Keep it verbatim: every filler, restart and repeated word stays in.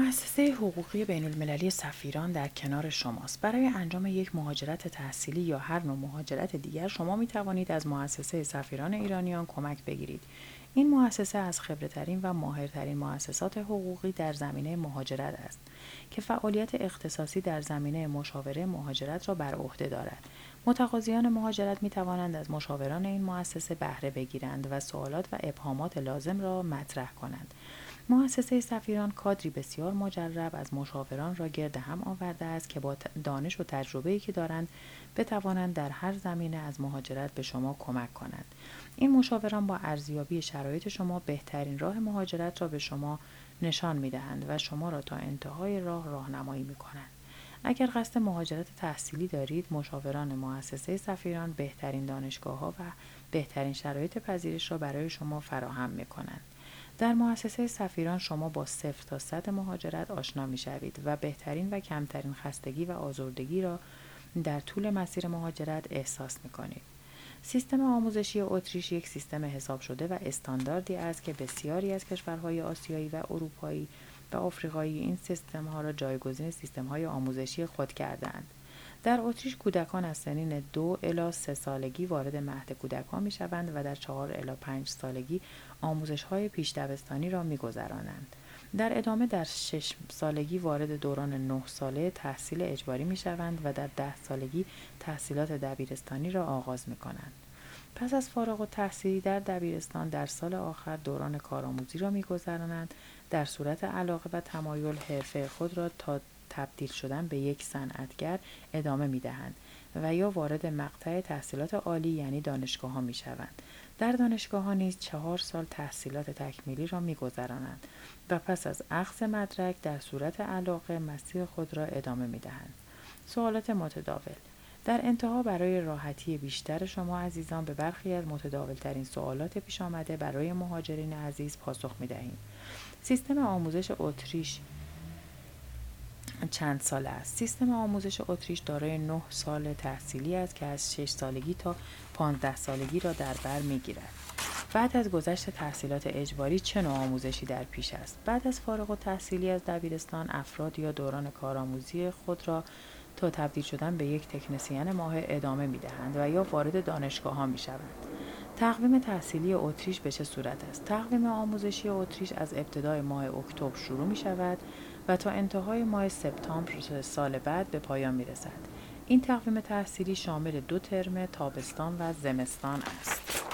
مؤسسه حقوقی بین‌المللی سفیران در کنار شماست. برای انجام یک مهاجرت تحصیلی یا هر نوع مهاجرت دیگر شما می توانید از مؤسسه سفیران ایرانیان کمک بگیرید. این مؤسسه از خبره‌ترین و ماهرترین مؤسسات حقوقی در زمینه مهاجرت است که فعالیت اختصاصی در زمینه مشاوره مهاجرت را بر عهده دارد. متقاضیان مهاجرت می توانند از مشاوران این مؤسسه بهره بگیرند و سوالات و ابهامات لازم را مطرح کنند. مؤسسه سفیران کادری بسیار مجرب از مشاوران را گرد هم آورده است که با دانش و تجربه‌ای که دارند بتوانند در هر زمینه از مهاجرت به شما کمک کنند. این مشاوران با ارزیابی شرایط شما بهترین راه مهاجرت را به شما نشان می‌دهند و شما را تا انتهای راه راهنمایی می‌کنند. اگر قصد مهاجرت تحصیلی دارید، مشاوران مؤسسه سفیران بهترین دانشگاه‌ها و بهترین شرایط پذیرش را برای شما فراهم می‌کنند. در مؤسسه سفیران شما با صفر تا صد مهاجرت آشنا می‌شوید و بهترین و کمترین خستگی و آزردگی را در طول مسیر مهاجرت احساس می‌کنید. سیستم آموزشی اتریش یک سیستم حساب شده و استانداردی است که بسیاری از کشورهای آسیایی و اروپایی و آفریقایی این سیستم‌ها را جایگزین سیستم‌های آموزشی خود کرده‌اند. در اتریش کودکان از سنین دو الی سه سالگی وارد مهد کودکان می‌شوند و در چهار الی پنج سالگی آموزش‌های پیش دبستانی را می‌گذرانند. در ادامه در شش سالگی وارد دوران نه ساله تحصیل اجباری می‌شوند و در ده سالگی تحصیلات دبیرستانی را آغاز می‌کنند. پس از فارغ التحصیلی در دبیرستان در سال آخر دوران کارآموزی را می‌گذرانند. در صورت علاقه و تمایل حرفه خود را تا تبدیل شدن به یک صنعتگر ادامه می‌دهند و یا وارد مقطع تحصیلات عالی یعنی دانشگاه‌ها می‌شوند. در دانشگاه‌ها نیز چهار سال تحصیلات تکمیلی را می‌گذرانند و پس از اخذ مدرک در صورت علاقه مسیر خود را ادامه می‌دهند. سوالات متداول. در انتها برای راحتی بیشتر شما عزیزان به برخی از متداول‌ترین سوالات پیش آمده برای مهاجرین عزیز پاسخ می‌دهیم. سیستم آموزش اتریش چند ساله است؟ سیستم آموزش اتریش دارای نه سال تحصیلی است که از شش سالگی تا پانزده سالگی را در بر می‌گیرد. بعد از گذشت تحصیلات اجباری چه نوع آموزشی در پیش است؟ بعد از فارغ التحصیلی از دبیرستان افراد یا دوران کارآموزی خود را تا تبدیل شدن به یک تکنسین ماهر ادامه می‌دهند و یا وارد دانشگاه‌ها می‌شوند. تقویم تحصیلی اتریش به چه صورت است؟ تقویم آموزشی اتریش از ابتدای ماه اکتبر شروع می‌شود و تا انتهای ماه سپتامبر سال بعد به پایان می‌رسد. این تقویم تحصیلی شامل دو ترم تابستان و زمستان است.